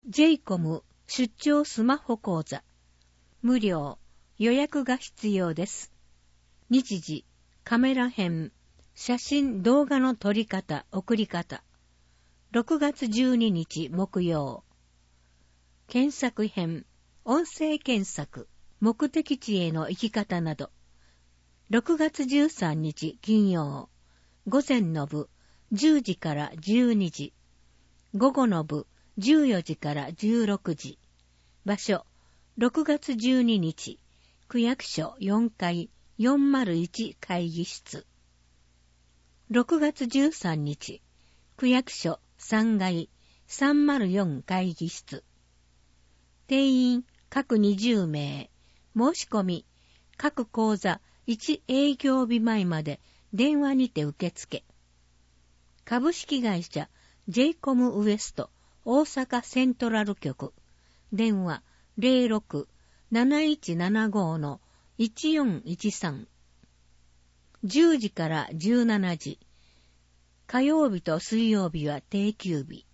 JCOM 出張スマホ講座。無料。予約が必要です。日時、カメラ編、写真動画の撮り方、送り方。6月12日木曜。検索編、音声検索、目的地への行き方など。6月13日金曜。午前の部、10時から12時。午後の部、14時から16時。場所、6月12日、区役所4階401会議室。6月13日、区役所3階304会議室。定員各20名。申し込み、各講座1営業日前まで電話にて受付。株式会社 JCOM ウエスト大阪セントラル局。電話 06-7175-1413。10時から17時。火曜日と水曜日は定休日。